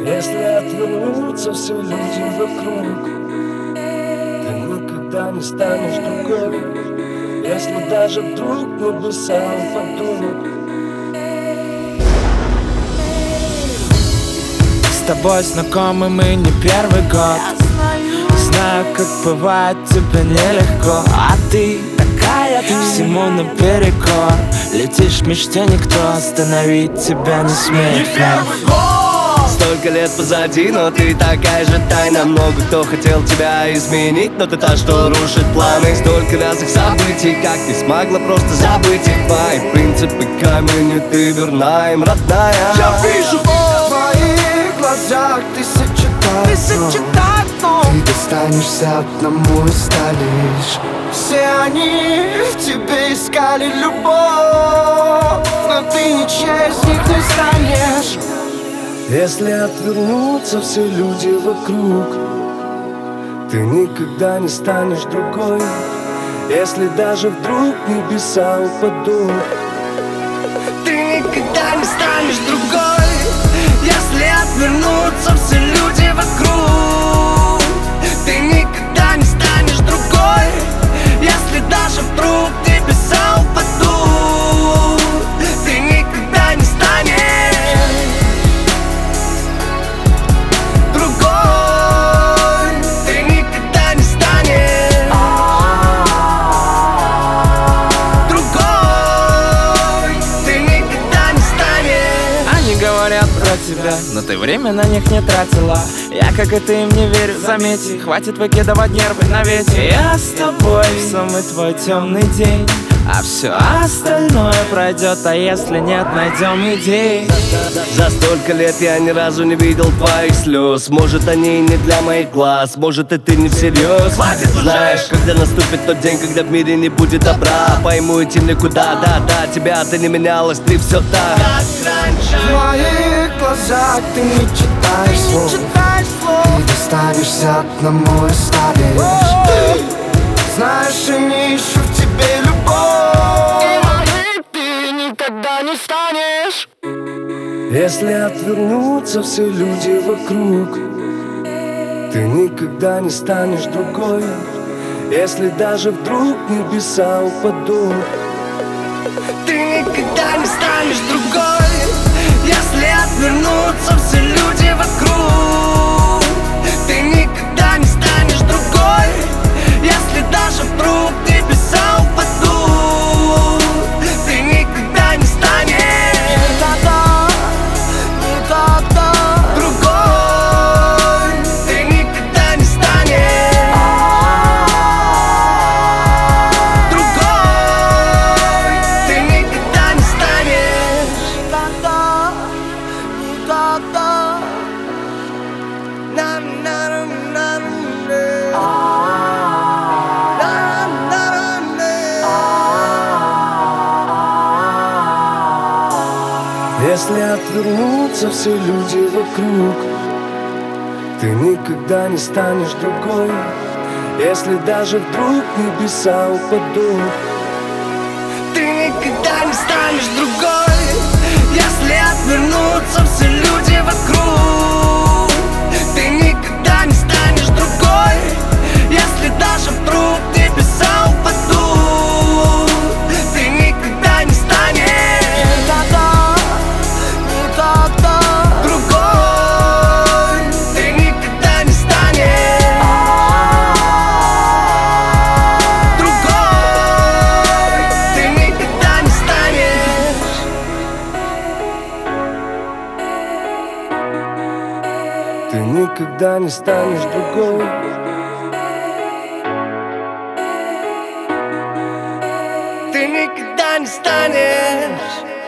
Если отвернутся все люди вокруг, ты никогда не станешь другой. Если даже вдруг небеса упадут. С тобой знакомы мы не первый год. Знаю, как бывает тебе нелегко. А ты такая, всему наперекор. Летишь в мечте, никто остановить тебя не смеет. Столько лет позади, но ты такая же тайна. Много кто хотел тебя изменить, но ты та, что рушит планы. Столько разных событий, как ты смогла просто забыть их. Мои принципы камень, и ты верна им, родная. Я вижу в твоих глазах тысячи тайн. Ты достанешься одному и станешь. Все они в тебе искали любовь, но ты ничья из них не станешь. Если отвернутся все люди вокруг, ты никогда не станешь другой. Если даже вдруг небеса упадут, ты никогда не станешь другой. Если отвернутся все люди вокруг, ты никогда не станешь другой. Если даже вдруг небеса упадут, ты никогда не станешь другой. Ты никогда не станешь другой. Ты никогда не станешь. Они говорят про тебя, но ты время на них не тратила. Я, как и ты, им не верю, заметь. Хватит выкидывать нервы на ветер. Я с тобой в самый твой темный день, а все остальное пройдет, а если нет, найдем идеи. За столько лет я ни разу не видел твоих слез. Может, они не для моих глаз, может, и ты не всерьез. Знаешь, когда наступит тот день, когда в мире не будет добра, пойму, идти никуда, да, тебя ты не менялась, ты все так, как раньше. В моих глазах ты не читаешь слов. Ты достанешься одному и станешь. Знаешь, они ищут в тебе любовь, и моей ты никогда не станешь. Если отвернутся все люди вокруг, ты никогда не станешь другой. Если даже вдруг небеса упадут, ты никогда не станешь другой. Если отвернутся все люди вокруг, ты никогда не станешь другой. Если даже вдруг небеса упадут, ты никогда не станешь другой. Ты никогда не станешь другой. Ты никогда не станешь никогда. если отвернутся все люди вокруг, ты никогда не станешь другой. Если даже вдруг небеса упадут, ты никогда не станешь другой. Если отвернутся все люди вокруг, ты никогда не станешь другой. Если даже вдруг небеса упадут, ты никогда не станешь другой. Ты никогда не станешь другой. Ты никогда не станешь. ты никогда не станешь другой. Ты никогда не станешь